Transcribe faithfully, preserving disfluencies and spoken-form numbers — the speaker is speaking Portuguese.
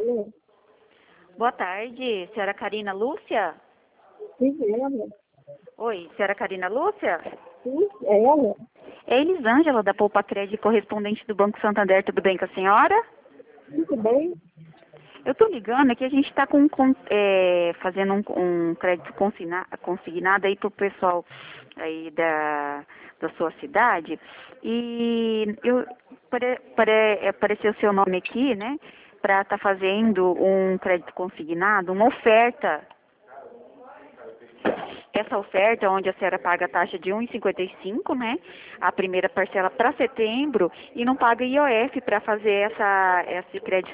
Alô? Boa tarde, senhora Karina Lúcia? Sim, é ela. Oi, senhora Karina Lúcia? Sim, é ela. É Elisângela, da Poupa Crédito, correspondente do Banco Santander. Tudo bem com a senhora? Tudo bem? Eu tô ligando aqui, a gente está com, com, é, fazendo um, um crédito consigna, consignado aí pro pessoal aí da, da sua cidade. E eu pare, pare, apareceu o seu nome aqui, né? Para estar fazendo um crédito consignado, uma oferta. Essa oferta, onde a senhora paga a taxa de um vírgula cinquenta e cinco, né? A primeira parcela para setembro, e não paga I O F para fazer essa, esse crédito